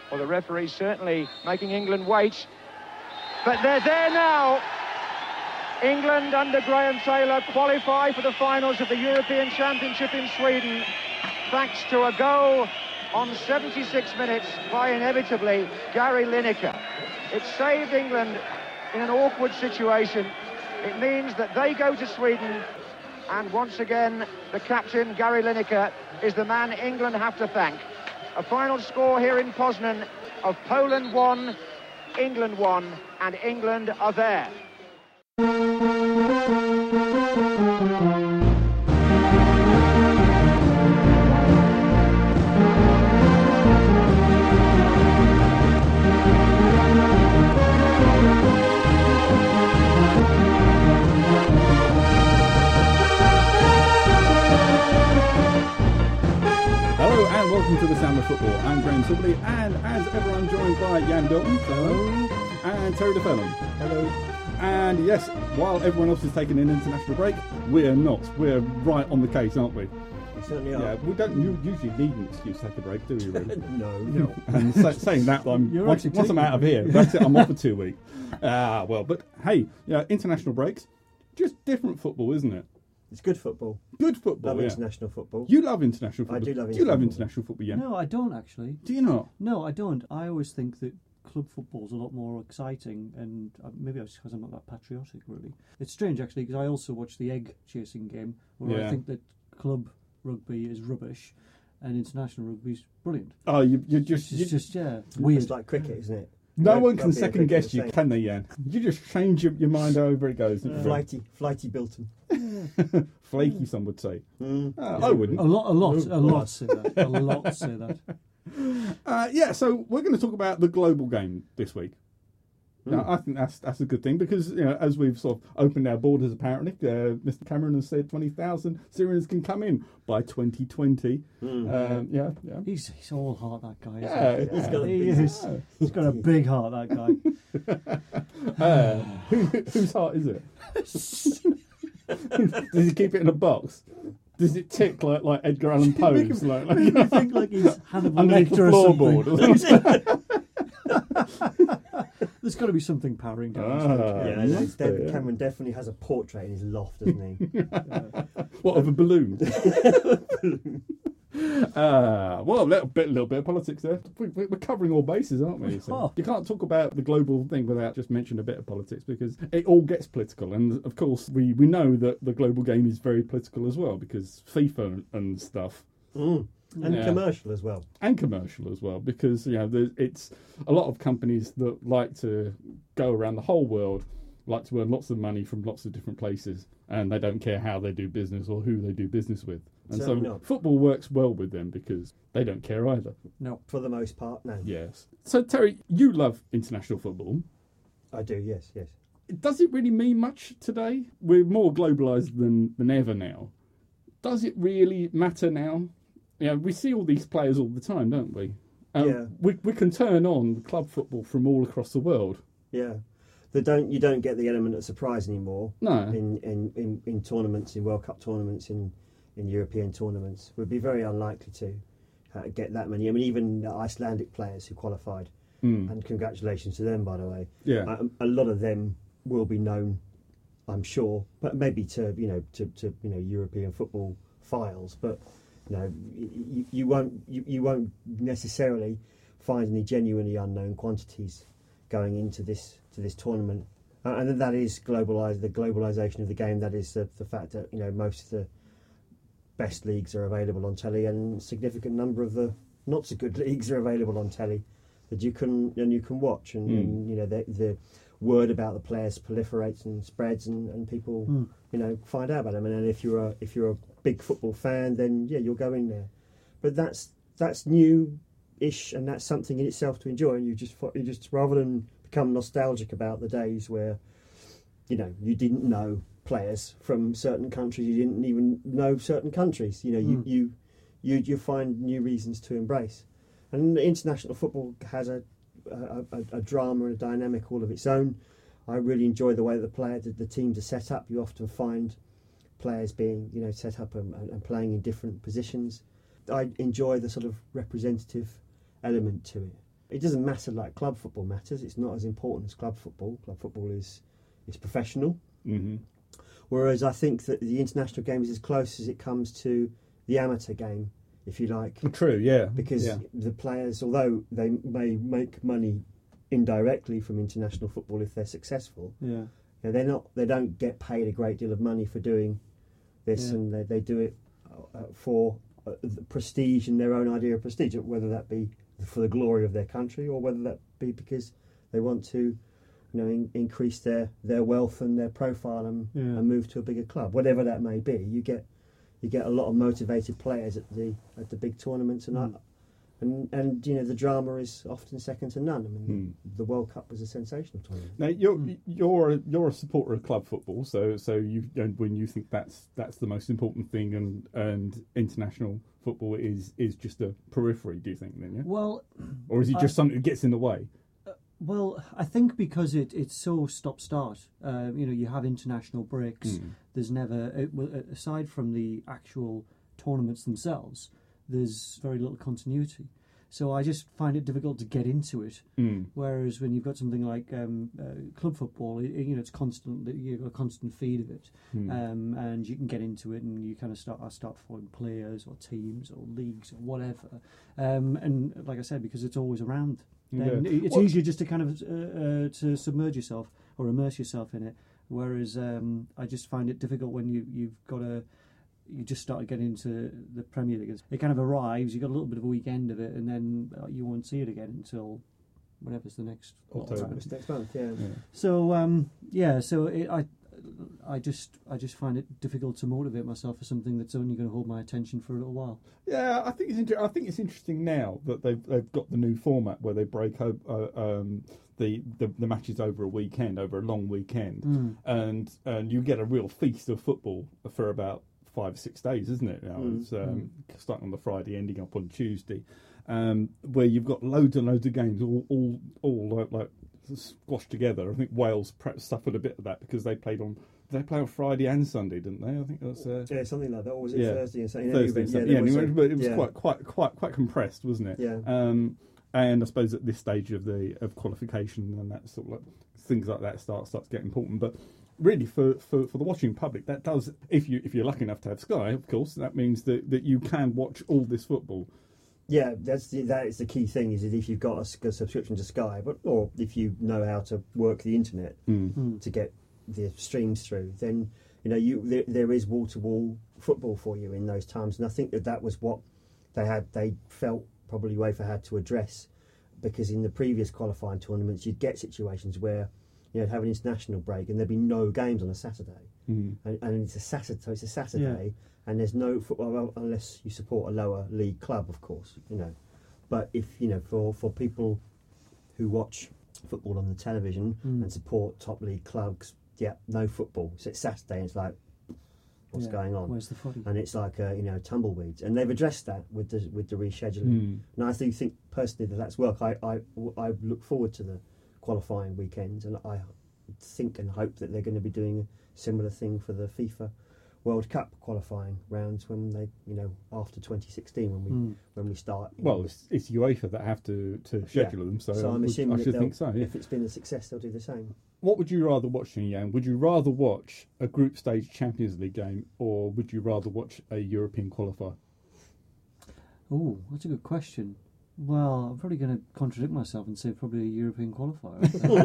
or the referee certainly making England wait. But they're there now. England under Graham Taylor qualify for the finals of the European Championship in Sweden, thanks to a goal on 76 minutes by, inevitably, Gary Lineker. It saved England in an awkward situation. It means that they go to Sweden, and once again, the captain, Gary Lineker, is the man England have to thank. A final score here in Poznan of Poland 1, England 1, and England are there. Hello and welcome to the Sound of Football. I'm Graham Sibley, and as ever I'm joined by Jan Dalton. Hello. And Terry DeFellon. Hello. And yes, while everyone else is taking an international break, we're not. We're right on the case, aren't we? We certainly are. Yeah, we don't usually need an excuse to take a break, do we, really? No. And saying that, once I'm out of here, that's it, I'm off for 2 weeks. But hey, international breaks, just different football, isn't it? It's good football. Good football, Love international football. You love international football. I do love Do you love international football, yeah? No, I don't actually. Do you not? No, I don't. I always think that club football's a lot more exciting, and maybe it's because I'm not that patriotic, really. It's strange, actually, because I also watch the egg chasing game, where I think that club rugby is rubbish, and international rugby is brilliant. Oh, you're It's just weird. It's like cricket, isn't it? No one can second guess you, can they, Jan? You just change your mind however it goes. Flighty Bilton. Flaky, some would say. I wouldn't. A lot say that. A lot say that. So we're going to talk about the global game this week. Now, I think that's a good thing because, as we've sort of opened our borders, apparently, Mr. Cameron has said 20,000 Syrians can come in by 2020. He's all heart, that guy. Yeah, He's got a big heart, that guy. Whose heart is it? Does he keep it in a box? Does it tick like Edgar Allan Poe's? Make me think like he's Hannibal underneath the Lecter or something. floorboard. There's got to be something powering down. David Cameron definitely has a portrait in his loft, doesn't he? What, of a balloon? A little bit of politics there. We're covering all bases, aren't we? So you can't talk about the global thing without just mentioning a bit of politics because it all gets political. And of course, we know that the global game is very political as well because FIFA and stuff. And commercial as well. And commercial as well, because it's a lot of companies that like to go around the whole world, like to earn lots of money from lots of different places, and they don't care how they do business or who they do business with. And so football works well with them because they don't care either. No, for the most part, no. Yes. So Terry, you love international football. I do, yes. Does it really mean much today? We're more globalised than ever now. Does it really matter now? We see all these players all the time, don't we? We can turn on club football from all across the world. Yeah. You don't get the element of surprise anymore. No. In tournaments, in World Cup tournaments, in European tournaments. We'd be very unlikely to get that many. I mean, even the Icelandic players who qualified, and congratulations to them, by the way. Yeah. A lot of them will be known, I'm sure, but maybe to European football files, but. You won't necessarily find any genuinely unknown quantities going into this tournament, and that is the globalisation of the game. That is the fact that most of the best leagues are available on telly, and a significant number of the not so good leagues are available on telly that you can watch, and the word about the players proliferates and spreads, and people find out about them. And if you're a big football fan, then you'll go in there. But that's new-ish, and that's something in itself to enjoy. And you just rather than become nostalgic about the days where you didn't know players from certain countries, you didn't even know certain countries. You find new reasons to embrace. And international football has a drama and a dynamic all of its own. I really enjoy the way that the teams are set up. You often find players being set up and playing in different positions. I enjoy the sort of representative element to it. It doesn't matter like club football matters. It's not as important as club football. Club football is professional. Mm-hmm. Whereas I think that the international game is as close as it comes to the amateur game, if you like. True, yeah. Because the players, although they may make money indirectly from international football if they're successful, they don't get paid a great deal of money for doing this, and they do it for the prestige and their own idea of prestige, whether that be for the glory of their country or whether that be because they want to increase their wealth and their profile and move to a bigger club. Whatever that may be, you get a lot of motivated players at the big tournaments, and the drama is often second to none. I mean, the World Cup was a sensational tournament. Now you're a supporter of club football, so when you think that's the most important thing, and international football is just a periphery, do you think then? Yeah? Well, or is it just something that gets in the way? Well, I think because it's so stop-start, you have international breaks. There's never, aside from the actual tournaments themselves, there's very little continuity. So I just find it difficult to get into it. Whereas when you've got something like club football, it's constant. You've got a constant feed of it, and you can get into it, and you kind of start following players or teams or leagues or whatever. And like I said, because it's always around. Then it's easier just to kind of to submerge yourself or immerse yourself in it. Whereas I just find it difficult when you just started getting into the Premier League. It kind of arrives, you got a little bit of a weekend of it, and then you won't see it again until whenever's the next October. Next month, yeah. So I just find it difficult to motivate myself for something that's only going to hold my attention for a little while. Yeah, I think it's interesting now that they've got the new format where they break up the matches over a long weekend, and you get a real feast of football for about 5 or 6 days, isn't it? Now it's starting on the Friday, ending up on Tuesday, where you've got loads and loads of games all like squashed together. I think Wales perhaps suffered a bit of that because they played on Friday and Sunday, didn't they? I think that's something like that. Or was it Thursday and Sunday? Thursday and Sunday. But it was quite compressed, wasn't it? Yeah. And I suppose at this stage of qualification and that sort of things like that starts to get important. But really, for the watching public, that does. If you're lucky enough to have Sky, of course, that means that you can watch all this football. Yeah, that is the key thing. Is that if you've got a subscription to Sky, or if you know how to work the internet to get the streams through, then there is wall-to-wall football for you in those times. And I think that was what they felt probably UEFA had to address, because in the previous qualifying tournaments you'd get situations where you'd have an international break and there'd be no games on a Saturday, and it's a Saturday, so it's a Saturday, and there's no football unless you support a lower league club, of course, But if for people who watch football on the television and support top league clubs, no football. So it's Saturday, and it's like, what's going on? Where's the footy? And it's like tumbleweeds, and they've addressed that with the rescheduling. And I do think personally that's work. I look forward to the qualifying weekends, and I think and hope that they're going to be doing a similar thing for the FIFA World Cup qualifying rounds when they, after 2016 when we start. Well, it's UEFA that have to schedule them, so I'm assuming I should think so. Yeah. If it's been a success, they'll do the same. What would you rather watch, Jan? Would you rather watch a group stage Champions League game, or would you rather watch a European qualifier? Oh, that's a good question. Well, I'm probably going to contradict myself and say probably a European qualifier.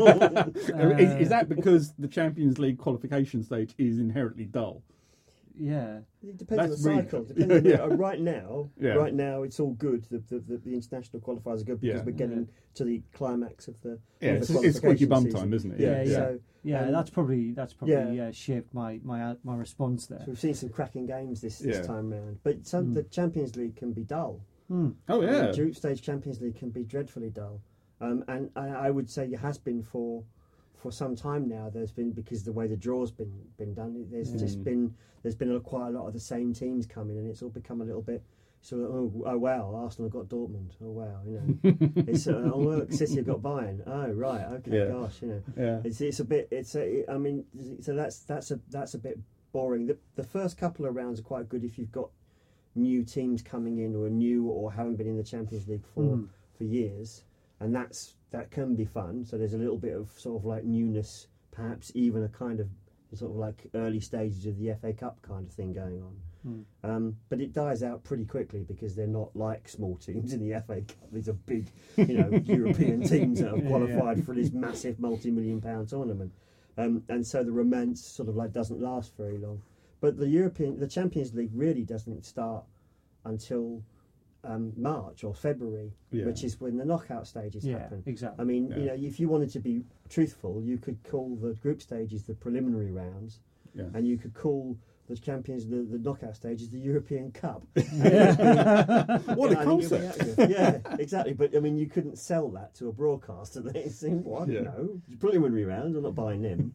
Is that because the Champions League qualification stage is inherently dull? Yeah, it depends on the cycle. Right now, it's all good. The international qualifiers are good because we're getting to the climax of the it's squeaky bum time, isn't it? That's probably shaped my response there. So we've seen some cracking games this time round, but the Champions League can be dull. Oh yeah, the group stage Champions League can be dreadfully dull, and I would say it has been for some time now. There's been, because of the way the draw's been done, there's been quite a lot of the same teams coming, and it's all become a little bit sort of oh wow, Arsenal have got Dortmund, oh wow, it's City have got Bayern, oh right, okay, gosh, it's a bit, so that's a bit boring. The first couple of rounds are quite good if you've got new teams coming in or haven't been in the Champions League for years. and that can be fun. So there's a little bit of sort of like newness, perhaps even a kind of sort of like early stages of the FA Cup kind of thing going on. But it dies out pretty quickly because they're not like small teams in the FA Cup. These are big, European teams that have qualified for this massive multi-million-pound tournament, and so the romance sort of like doesn't last very long. But the Champions League really doesn't start until March or February, which is when the knockout stages happen. Exactly. I mean, if you wanted to be truthful, you could call the group stages the preliminary rounds, and you could call the knockout stages the European Cup. What a concept! Yeah, exactly. But I mean, you couldn't sell that to a broadcaster. They think, well, preliminary rounds. I'm not buying them.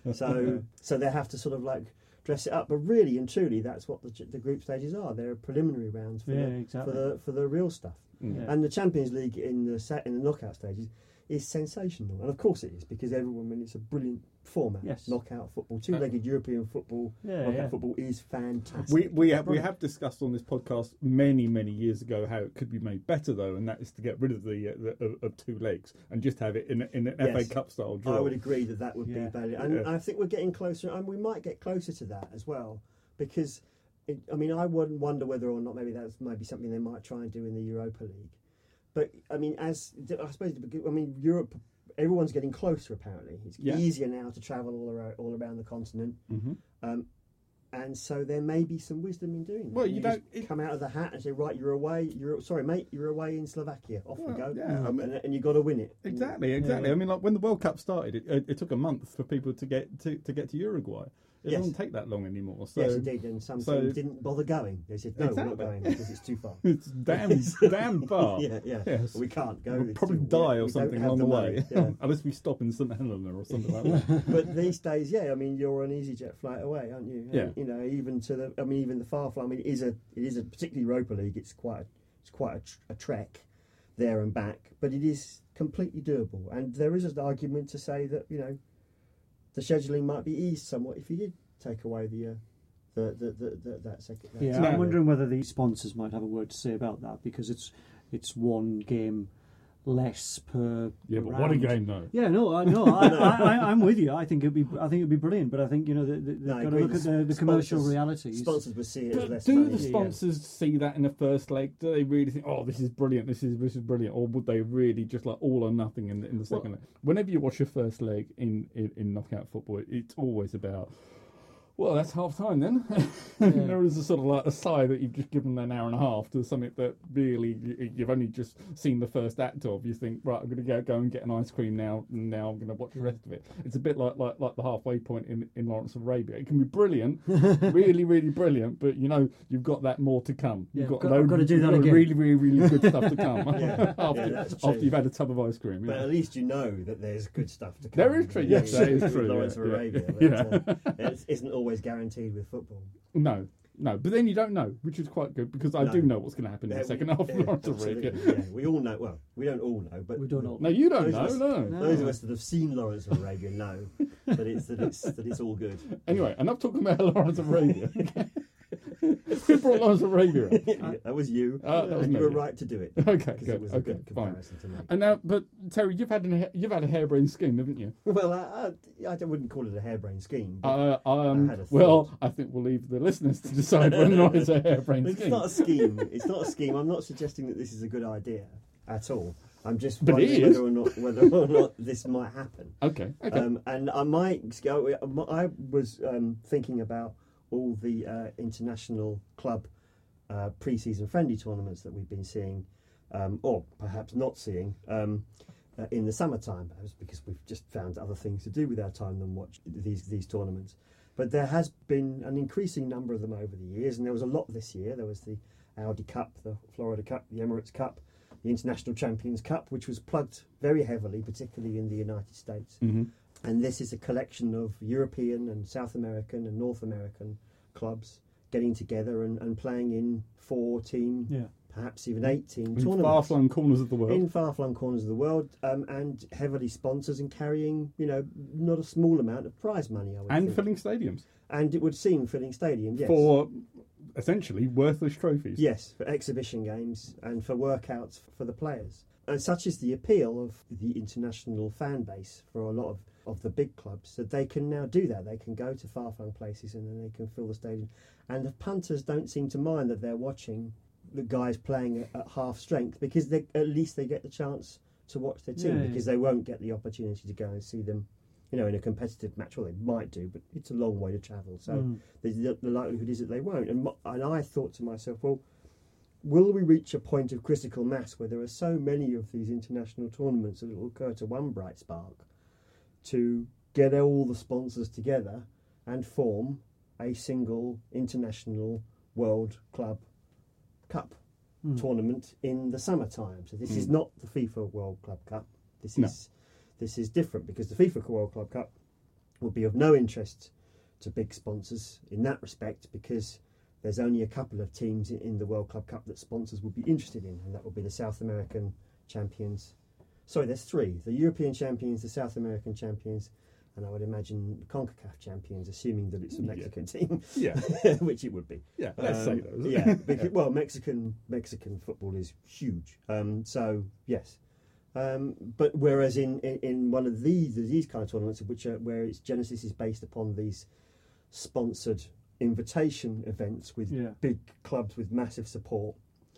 So they have to sort of like dress it up. But really and truly, that's what the group stages are. They're preliminary rounds for the real stuff. And the Champions League in the knockout stages is sensational, and of course it is, because it's a brilliant format. Knockout football, two-legged European football, knockout football is fantastic. We have discussed on this podcast many years ago how it could be made better though, and that is to get rid of the of 2 legs and just have it in an FA Cup style draw. I would agree that would be valid, and I think we're getting closer, and we might get closer to that as well, because I wouldn't wonder whether or not maybe that's something they might try and do in the Europa League. But I mean, Europe, everyone's getting closer. Apparently, it's easier now to travel all around the continent, and so there may be some wisdom in doing that. Well, you don't come out of the hat and say, right, you're away. Sorry, mate, you're away in Slovakia. Off we go. Yeah, and you got to win it. Exactly. I mean, like when the World Cup started, it took a month for people to get to Uruguay. It doesn't take that long anymore. So, yes, indeed. And some teams didn't bother going. They said, no, we're not going because it's too far. It's damn far. Yes. We can't go. We'll probably die or something along the way. Unless we stop in St Helena or something like that. But these days, I mean, you're on EasyJet flight away, aren't you? Yeah. Even the far flight. I mean, it is a particularly Europa League. It's quite a trek there and back, but it is completely doable. And there is an argument to say that the scheduling might be eased somewhat if you did take away that second. I'm wondering whether the sponsors might have a word to say about that, because it's one game less per. Yeah, but round. what a game though. Yeah, I'm with you. I think it'd be brilliant, but I think they've got to look at the commercial realities. Sponsors would see it as less do money. the sponsors see that in the first leg? Do they really think, oh, this is brilliant, this is brilliant, or would they really just like all or nothing in the second leg? Whenever you watch your first leg in knockout football, it's always about, well, that's half time then. There is a sort of like a sigh that you've just given an hour and a half to something that really you've only just seen the first act of. You think, right, I'm going to go and get an ice cream now, and now I'm going to watch the rest of it. It's a bit like the halfway point in Lawrence of Arabia. It can be brilliant, really brilliant, but you've got that more to come. You've got to do that again. Really good stuff to come after you've had a tub of ice cream. But at least you know that there's good stuff to come. There is true. Yes, that is true. Lawrence of Arabia. It isn't always guaranteed with football. No, but then you don't know, which is quite good, because I do know what's going to happen in the second half of Lawrence of Arabia. We all know. Well, we don't all know, but we don't all. No, you don't know. Those of us that have seen Lawrence of Arabia know that it's all good. Anyway, enough talking about Lawrence of Arabia. Who brought Lawrence of Arabia? That was you. That was and me. you were right to do it. Okay, good. It was a good comparison to make. And now, but Terry, you've had a harebrained scheme, haven't you? Well, I wouldn't call it a harebrained scheme. I think we'll leave the listeners to decide whether or not it's a harebrained scheme. It's not a scheme. It's not a scheme. I'm not suggesting that this is a good idea at all. I'm just but wondering whether or not this might happen. Okay. And I might go. I was thinking about all the international club pre-season friendly tournaments that we've been seeing, or perhaps not seeing, in the summertime, because we've just found other things to do with our time than watch these tournaments. But there has been an increasing number of them over the years, and there was a lot this year. There was the Audi Cup, the Florida Cup, the Emirates Cup, the International Champions Cup, which was plugged very heavily, particularly in the United States. Mm-hmm. And this is a collection of European and South American and North American clubs getting together and playing in 4-team, perhaps even 8-team tournaments. In far-flung corners of the world. In far-flung corners of the world, and heavily sponsors and carrying, not a small amount of prize money, I would think. Filling stadiums. And it would seem filling stadiums, yes. For essentially worthless trophies. Yes, for exhibition games and for workouts for the players. And such is the appeal of the international fan base for a lot of the big clubs that they can now do that. They can go to far-flung places and then they can fill the stadium. And the punters don't seem to mind that they're watching the guys playing at half strength, because at least they get the chance to watch their team, because they won't get the opportunity to go and see them, in a competitive match. Well, they might do, but it's a long way to travel. So the likelihood is that they won't. And I thought to myself, well, will we reach a point of critical mass where there are so many of these international tournaments that it will occur to one bright spark to get all the sponsors together and form a single international World Club Cup tournament in the summertime? So this is not the FIFA World Club Cup. This is different, because the FIFA World Club Cup will be of no interest to big sponsors in that respect, because there's only a couple of teams in the World Club Cup that sponsors would be interested in, and that would be the South American champions. Sorry, there's three: the European champions, the South American champions, and I would imagine the CONCACAF champions, assuming that it's a Mexican team. Which it would be. Yeah, let's say those. Because, well, Mexican football is huge. So yes. But whereas in one of these kind of tournaments, where its genesis is based upon these sponsored invitation events with big clubs with massive support,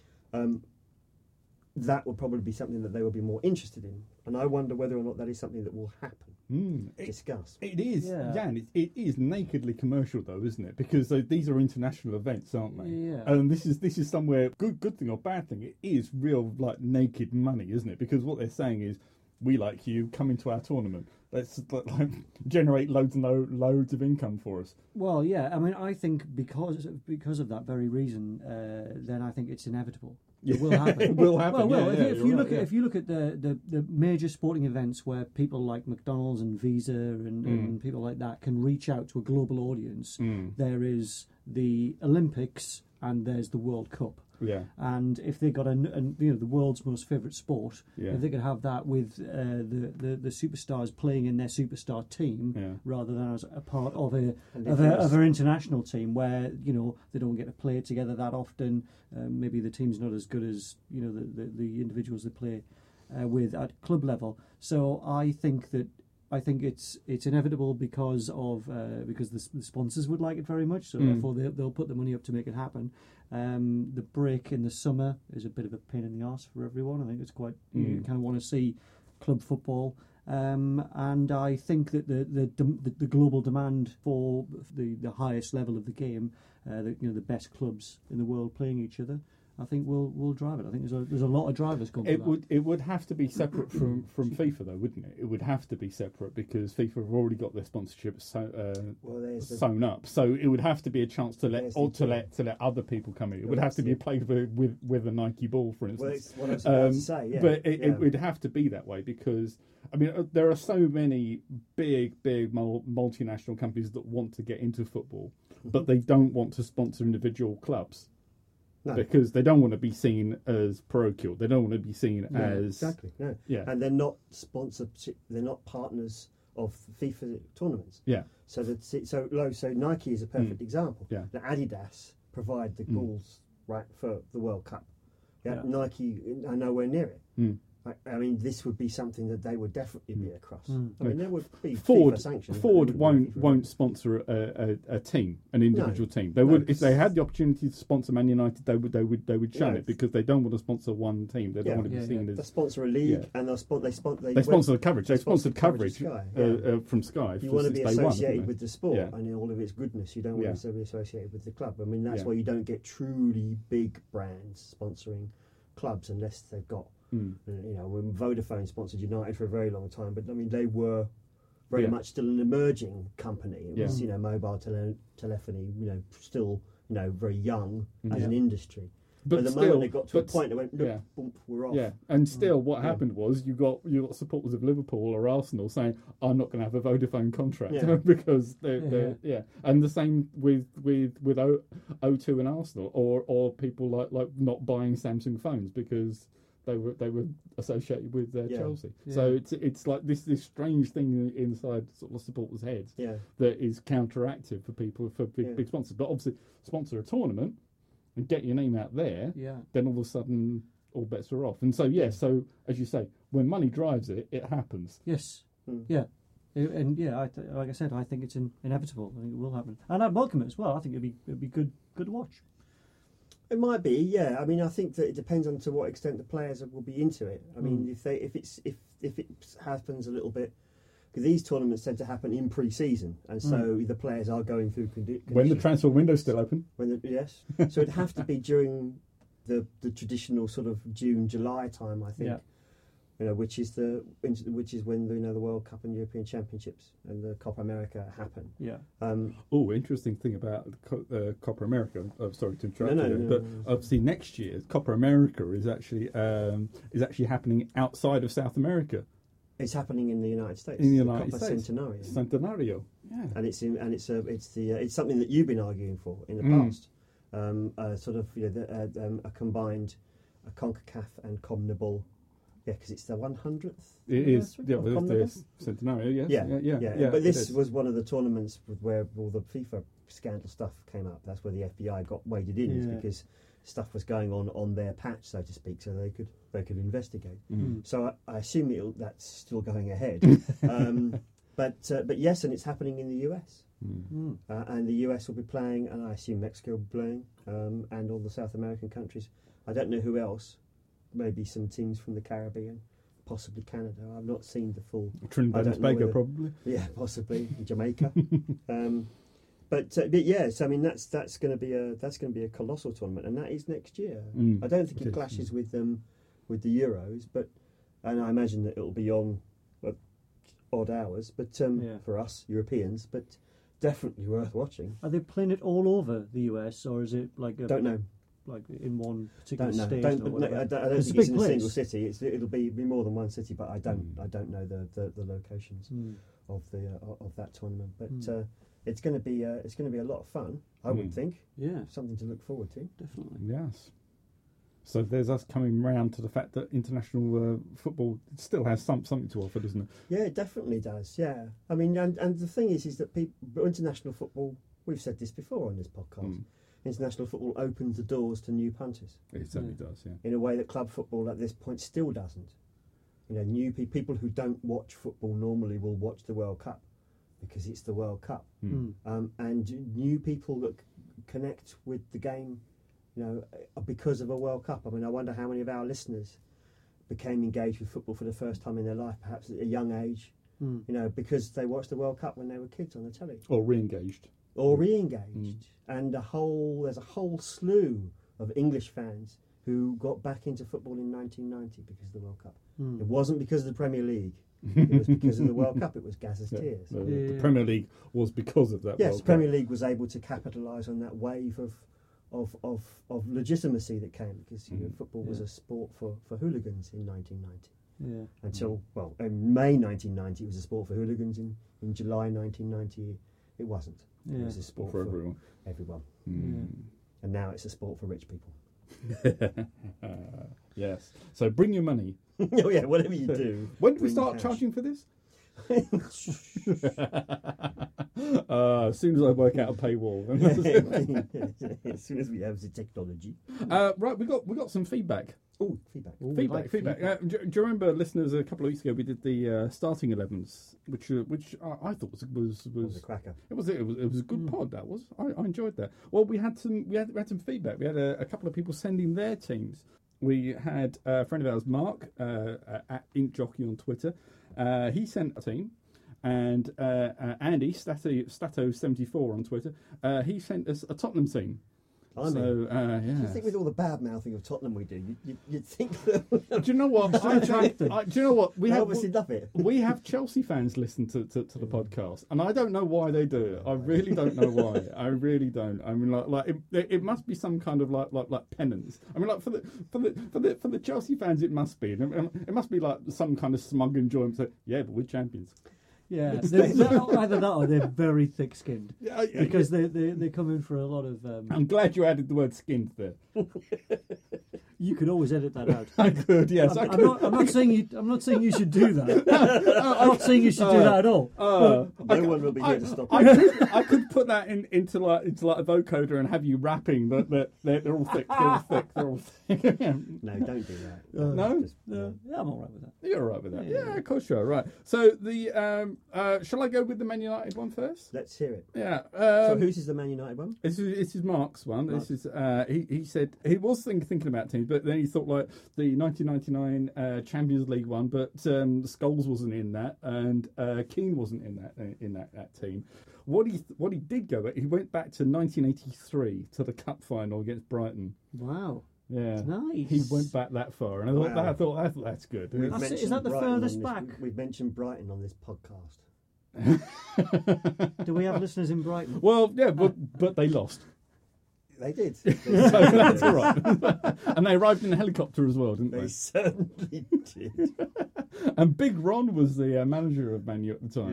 that would probably be something that they would be more interested in. And I wonder whether or not that is something that will happen. Discuss. It is, Jan. It is nakedly commercial, though, isn't it? Because these are international events, aren't they? Yeah. And this is somewhere, good thing or bad thing, it is real, like, naked money, isn't it? Because what they're saying is, we like you, come into our tournament. Let's generate loads and loads of income for us. Well, yeah. I mean, I think because of that very reason, then I think it's inevitable. It will happen. It will happen. Well, if you look at the major sporting events where people like McDonald's and Visa and people like that can reach out to a global audience, there is the Olympics and there's the World Cup. Yeah. And if they got the world's most favourite sport, if they could have that with the superstars playing in their superstar team rather than as a part of an international team where they don't get to play together that often, maybe the team's not as good as the individuals they play with at club level. So I think it's inevitable because the sponsors would like it very much, so therefore they'll put the money up to make it happen. The break in the summer is a bit of a pain in the arse for everyone. I think it's quite you kind of want to see club football, and I think that the global demand for the highest level of the game, the best clubs in the world playing each other, I think will drive it. I think there's a lot of drivers going. It would have to be separate from FIFA, though, wouldn't it? It would have to be separate because FIFA have already got their sponsorship sewn up. So it would have to be a chance to let other people come in. It would have to be played with a Nike ball, for instance. Well, that's what I was about to say. Yeah. But it would have to be that way because I mean there are so many big multinational companies that want to get into football, but they don't want to sponsor individual clubs. No. Because they don't want to be seen as parochial. They don't want to be seen as exactly. No. Yeah. And they're not sponsored. They're not partners of FIFA tournaments. Yeah. So Nike is a perfect example. Yeah. Now Adidas provide the balls for the World Cup. Yeah. Nike are nowhere near it. I mean, this would be something that they would definitely be across. I mean, there would be FIFA sanctions. Ford won't sponsor a team, an individual team. They would if they had the opportunity to sponsor Man United. They would shun it because they don't want to sponsor one team. They don't want to be seen as they sponsor a league and they sponsor the coverage. They sponsored coverage from Sky. You want to be associated with the sport and all of its goodness. You don't want to be associated with the club. I mean, that's why you don't get truly big brands sponsoring clubs unless they've got. When Vodafone sponsored United for a very long time, but I mean they were very much still an emerging company. It was mobile telephony, still very young as an industry. But the moment they got to a point, they went, look, boom, we're off. Yeah, and still, what happened was you got supporters of Liverpool or Arsenal saying, "I'm not going to have a Vodafone contract because they're And the same with O2 and Arsenal, or people like not buying Samsung phones because they were associated with Chelsea. Yeah. So it's like this strange thing inside sort of supporters' heads that is counteractive for people for big sponsors. But obviously, sponsor a tournament and get your name out there. Yeah. Then all of a sudden, all bets are off. And so, so as you say, when money drives it, it happens. Yes. Yeah. And like I said, I think it's inevitable. I think it will happen, and I'd welcome it as well. I think it'd be good to watch. It might be, yeah. I mean, I think that it depends on to what extent the players will be into it. I mean, if it happens a little bit, because these tournaments tend to happen in pre-season, and so the players are going through conditions. When the transfer window's still open. Yes, so it'd have to be during the traditional sort of June, July time, I think. Yeah. You know, which is when the World Cup and European Championships and the Copa America happen. Yeah. Interesting thing about Copa America. Sorry to interrupt No. but obviously next year Copa America is actually happening outside of South America. It's happening in the United States. In the United States. Centenario. Yeah. And it's something that you've been arguing for in the past. A combined CONCACAF and CONMEBOL. Yeah, because it's the 100th. It is. Yeah, the Centenario. Yes. Yeah. But this was one of the tournaments where all the FIFA scandal stuff came up. That's where the FBI got waded in, is because stuff was going on their patch, so to speak, so they could investigate. So I assume that's still going ahead. But yes, and it's happening in the US. And the US will be playing, and I assume Mexico will be playing, and all the South American countries. I don't know who else. Maybe some teams from the Caribbean, possibly Canada. I've not seen the full. Trinidad and Tobago, probably. Yeah, possibly Jamaica. But yes, I mean that's going to be a colossal tournament, and that is next year. I don't think it clashes with the Euros, and I imagine that it'll be on odd hours, but for us Europeans, but definitely worth watching. Are they playing it all over the US, or is it like don't know? Like in one particular state? I don't think it's in a single city. It'll be more than one city, but I don't know the locations of that tournament. But it's going to be a lot of fun. I would think. Yeah, something to look forward to. Definitely. Yes. So there's us coming round to the fact that international football still has something to offer, doesn't it? Yeah, it definitely does. Yeah, I mean, and the thing is that international football. We've said this before on this podcast. International football opens the doors to new punters. It certainly does, yeah. In a way that club football at this point still doesn't. You know, new people who don't watch football normally will watch the World Cup because it's the World Cup. And new people that connect with the game, you know, because of a World Cup. I mean, I wonder how many of our listeners became engaged with football for the first time in their life, perhaps at a young age, you know, because they watched the World Cup when they were kids on the telly. Or re-engaged. And there's a whole slew of English fans who got back into football in 1990 because of the World Cup. It wasn't because of the Premier League. It was because of the World Cup. It was Gaz's tears. The Premier League was because of that. Yes, World the Premier Cup. League was able to capitalise on that wave of legitimacy that came because you know, football was a sport for hooligans in 1990. Yeah. Until in May 1990 it was a sport for hooligans. In July 1990 it wasn't. It was a sport for everyone. And now it's a sport for rich people. Yes. So bring your money. Oh yeah, whatever you do. When do we start charging for this? As soon as I work out a paywall. As soon as we have the technology. Right, we got some feedback. Oh, feedback. Feedback. Do you remember, listeners? A couple of weeks ago, we did the starting 11s, which I thought was a cracker. It was a good pod. That was. I enjoyed that. Well, we had some feedback. We had a couple of people sending their teams. We had a friend of ours, Mark, at Ink Jockey on Twitter. He sent a team, and Andy Stato74 on Twitter. He sent us a Tottenham team. So, yeah. You think with all the bad mouthing of Tottenham we do, you'd think that. Do you know what? Do you know what? We obviously love it. We have Chelsea fans listen to the podcast, and I don't know why they do it. I really don't know why. I really don't. I mean, like it must be some kind of like penance. I mean, like for the Chelsea fans, it must be. It must be like some kind of smug enjoyment. So, yeah, but we're champions. Yeah, It's either that or they're very thick-skinned Yeah, because they come in for a lot of. I'm glad you added the word skinned there. You could always edit that out. I could, yes. I could. I'm not saying you should do that. I'm not saying you should do that at all. No one will be here to stop you. I could put that into like a vocoder and have you rapping that they're all thick, they're all thick. No, don't do that. No? Yeah, I'm all right with that. You're all right with that. Yeah. Yeah, of course you are. Right. So the shall I go with the Man United one first? Let's hear it. Yeah. So whose is the Man United one? This is Mark's one. Mark. This is he said he was thinking about teams, but then he thought like the 1999 Champions League one, but Scholes wasn't in that, and Keane wasn't in that team. What he did go at, he went back to 1983 to the cup final against Brighton. Wow. Yeah, Nice. He went back that far, and I thought that's good. We've Is mentioned that the Brighton furthest on back? We've mentioned Brighton on this podcast. Do we have listeners in Brighton? Well, yeah, but they lost. They did. So that's all right. And they arrived in a helicopter as well, didn't They they? certainly did. And Big Ron was the manager of Man U at the time.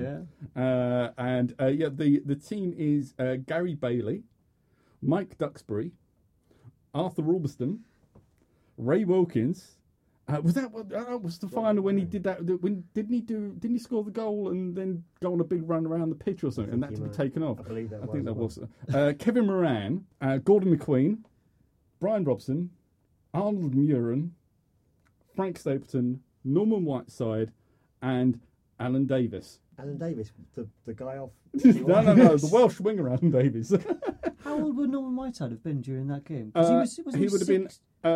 Yeah. The team is Gary Bailey, Mike Duxbury, Arthur Albiston, Ray Wilkins. Was that was the final when he did that? Didn't he score the goal and then go on a big run around the pitch or something, and that to be taken off? I believe that. I think that was Kevin Moran, Gordon McQueen, Brian Robson, Arnold Muren, Frank Stapleton, Norman Whiteside, and Alan Davis. Alan Davis, the guy off. No, the Welsh winger Alan Davis. How old would Norman Whiteside have been during that game? He would have been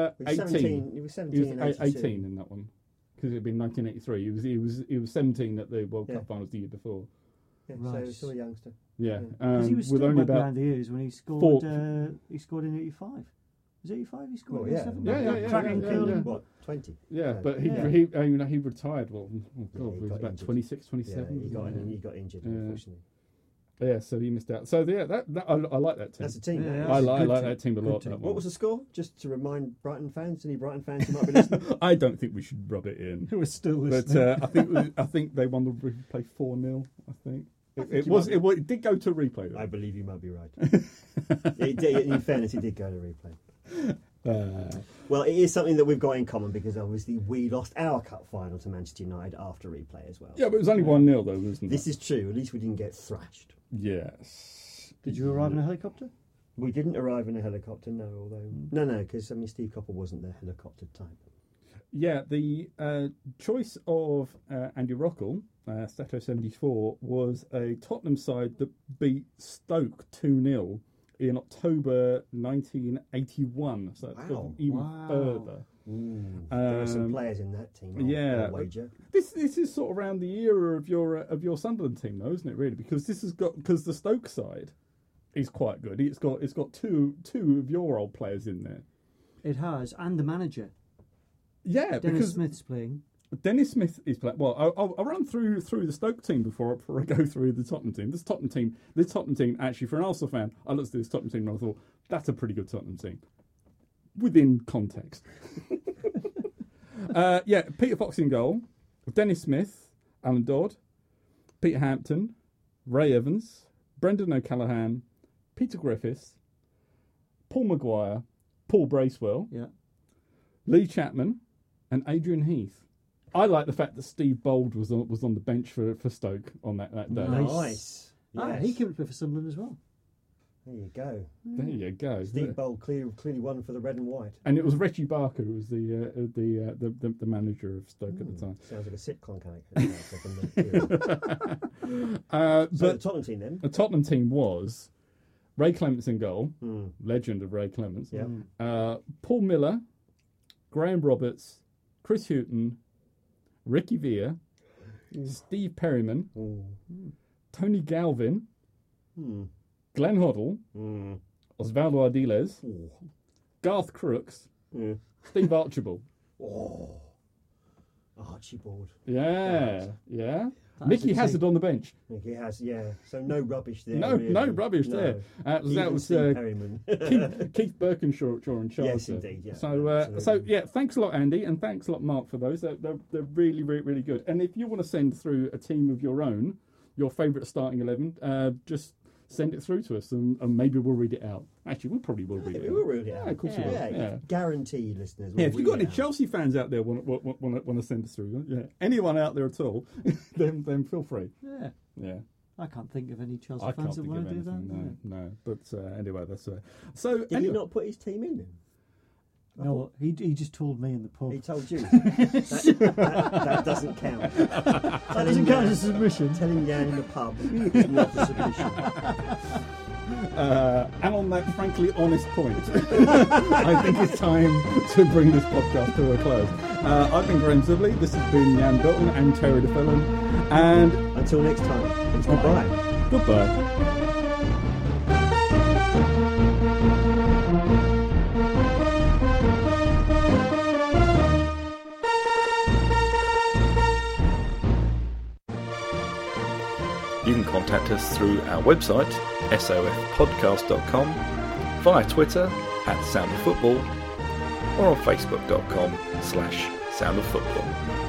18. He was 17. He was in 82. 18 in that one because it had been 1983. He was 17 at the World Yeah. Cup finals the year before. Yeah, Right. so he's still a youngster. Yeah, Because he was with still only wet about behind the ears when he scored. He scored in '85. Was it '85? He scored. Well, against yeah. Everton? Yeah. Track and curling. What, 20? but Yeah. he retired. Well, Yeah, he he was got about injured. 26, Yeah, 27. he got injured, Yeah. unfortunately. Yeah, so he missed out. So yeah, that I like that team. That's a team. Yeah, that. I that's a like good that team. team a Good lot. team. that What one. was the score? Just to remind Brighton fans, any Brighton fans who might be listening. I don't think we should rub it in. Who was still But listening? I think they won the replay 4-0. I think it you was. might It did go to replay. I Though. believe you might be right. It did, in fairness, it did go to replay. Well, it is something that we've got in common because obviously we lost our cup final to Manchester United after replay as well. Yeah, but it was only 1-0 though, wasn't it? This is true. At least we didn't get thrashed. Yes. Did you arrive in a helicopter? We didn't arrive in a helicopter, no. Although no, because Steve Coppell wasn't the helicopter type. Yeah, the choice of Andy Rockall, Stato 74, was a Tottenham side that beat Stoke 2-0 in October 1981. So that's Wow. even further. There are some players in that team. I'll wager. This is sort of around the era of your Sunderland team, though, isn't it? Really, because because the Stoke side is quite good. It's got two of your old players in there. It has, and the manager. Yeah, Dennis because Smith's playing. Dennis Smith is playing. Well, I'll run through the Stoke team before I go through the Tottenham team. This Tottenham team, actually, for an Arsenal fan, I looked at this Tottenham team and I thought that's a pretty good Tottenham team, within context. Peter Fox in goal, Dennis Smith, Alan Dodd, Peter Hampton, Ray Evans, Brendan O'Callaghan, Peter Griffiths, Paul Maguire, Paul Bracewell, Yeah. Lee Chapman, and Adrian Heath. I like the fact that Steve Bold was on the bench for Stoke on that day. Nice. He Yes. came to play for Sunderland as well. There you go. There you go. Steve Bold clearly won for the red and white. And it was Reggie Barker who was the manager of Stoke at the time. Sounds like a sitcom character from the period. So the Tottenham team then? The Tottenham team was Ray Clements in goal, legend of Ray Clements. Yeah. Paul Miller, Graham Roberts, Chris Hughton, Ricky Villa, Steve Perryman, Tony Galvin, Glenn Hoddle, Osvaldo Ardiles, Garth Crooks, Steve Archibald. Oh, Archibald. Yeah. That's Mickey a Hazard on the bench. I think he has, yeah. So no rubbish there. No really. rubbish there. That Even was Steve Perryman. Keith Birkinshaw in charge. Yes, there. indeed, yeah, So absolutely. yeah, thanks a lot, Andy, and thanks a lot, Mark, for those. They're really, really, really good. And if you want to send through a team of your own your favourite starting 11, just send it through to us, and maybe we'll read it out. Actually, we probably will read it out. We'll read it out. Yeah, of course we will. Yeah. Guaranteed, listeners. Yeah, if you've got any Chelsea fans out there want to send us through, anyone out there at all, then feel free. Yeah. I can't think of any Chelsea I fans can't that think of want to do anything. that. No. But anyway, that's so. Did anyway. he not put his team in then? No, he just told me in the pub. He told you. that doesn't count. That doesn't count as a submission. Telling Jan in the pub is not a submission. And on that frankly honest point, I think it's time to bring this podcast to a close. I've been Graham Sibley, this has been Jan Dalton and Terry DeFellon, and until next time, it's goodbye. Goodbye. You can contact us through our website, sofpodcast.com, via Twitter @SoundOfFootball, or on Facebook.com/SoundOfFootball.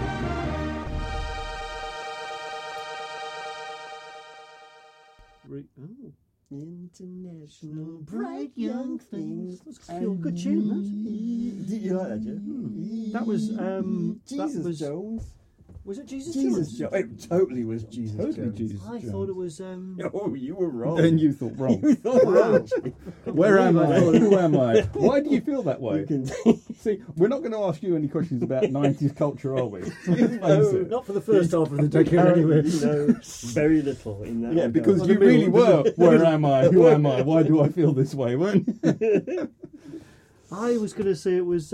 International bright young things. That's a good tune, that. Did you like that, Joe? That was Jesus Jones. Was it Jesus Jesus Jones? Jones. It totally was Jesus Jones. Jesus I Jones. thought it was. Oh, you were wrong. Then you thought wrong. You thought wrong. Where am I? Who am I? Why do you feel that way? You can See, we're not going to ask you any questions about 90s culture, are we? Let's face it. Not for the first half of the decade, anyway. You know very little in that. Yeah, regard. because you really were. Where am I? Who am I? Why do I feel this way? Weren't you? I was going to say it was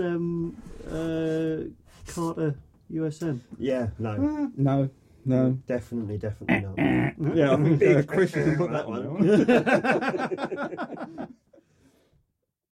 Carter USM. Yeah, no. No. Definitely not. Yeah, I think Chris should put that one.